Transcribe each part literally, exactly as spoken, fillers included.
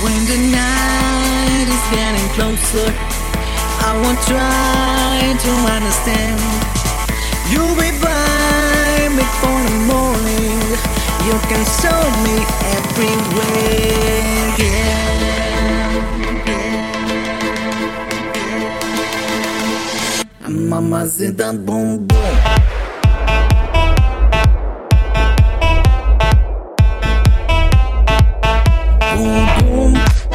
When the night is getting closer, I won't try to understand. You'll be by me for the morning. You can show me everywhere, yeah, yeah. Mamacita boom boom. Boom boom.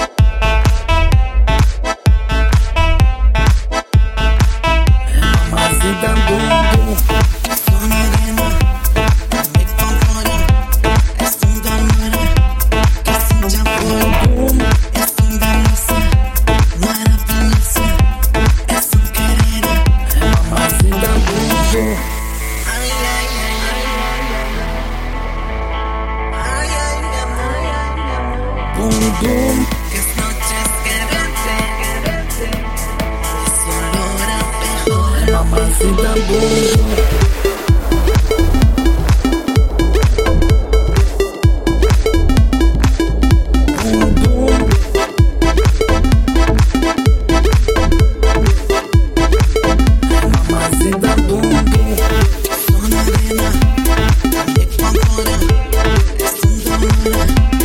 Mamacita boom boom. Boom, boom. Es noches quererte, es olor a mejor. Mamacita, boom, boom. Boom, boom. Mamacita, boom, boom. Son arena, de favora, es un dolor.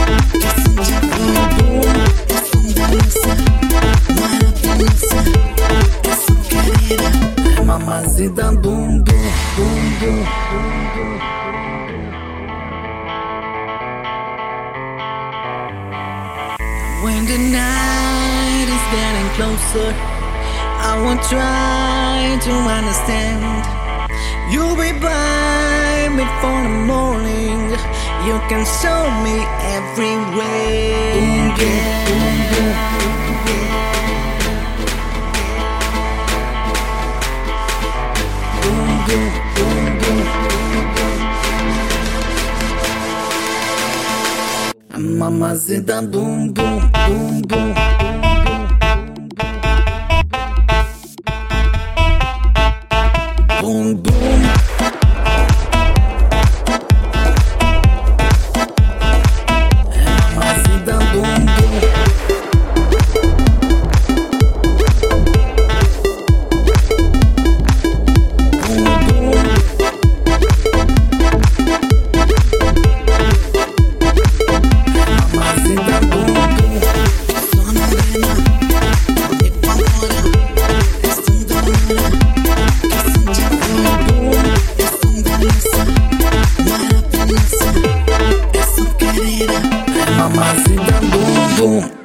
Mamacita boom boom boom boom boom boom. When the night is getting closer, I won't try to understand. You'll be by me for the morning. You can show me everywhere. Boom boom boom boom. Boom boom boom boom. Mamacita boom boom boom boom. Boom boom. Mamacita boom boom. Mamacita boom boom.